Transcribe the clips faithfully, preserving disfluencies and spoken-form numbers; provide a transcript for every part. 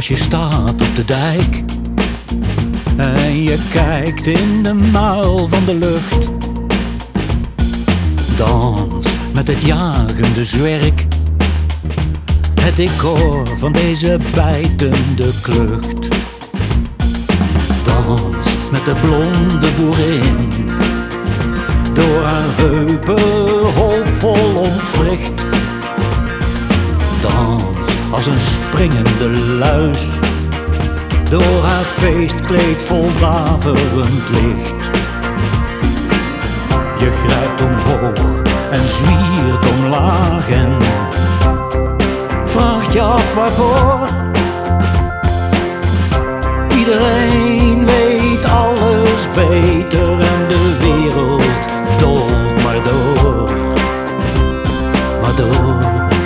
Als je staat op de dijk en je kijkt in de muil van de lucht, dans met het jagende zwerk, het decor van deze bijtende klucht. Dans met de blonde boerin, door haar heupen hoopvol ontwricht. Dans als een springende luis, door haar feestkleed vol daverend licht. Je grijpt omhoog en zwiert omlaag en vraagt je af waarvoor. Iedereen weet alles beter en de wereld dolt maar door, maar door.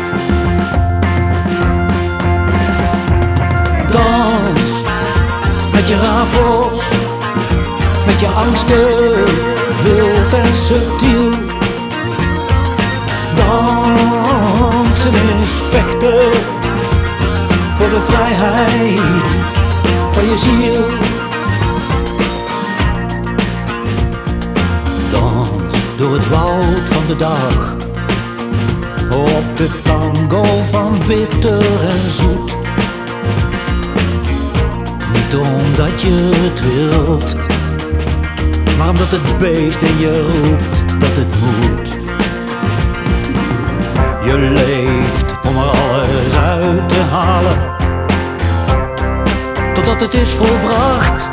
Dans met je rafels, met je angsten, wild en subtiel. Dansen is vechten voor de vrijheid van je ziel. Dans door het woud van de dag, op de tango van bitter en zoet. Niet omdat je het wilt, maar omdat het beest in je roept dat het moet. Je leeft om er alles uit te halen, totdat het is volbracht.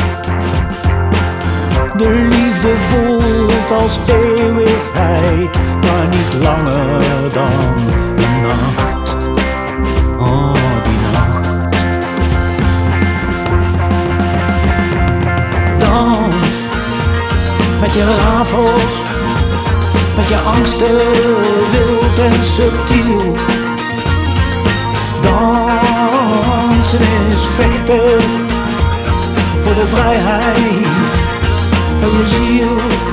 De liefde voelt als eeuwigheid, maar niet langer dan een nacht. Oh, die nacht. Dans met je rafels, met je angsten, wild en subtiel. Dansen is vechten voor de vrijheid van je ziel.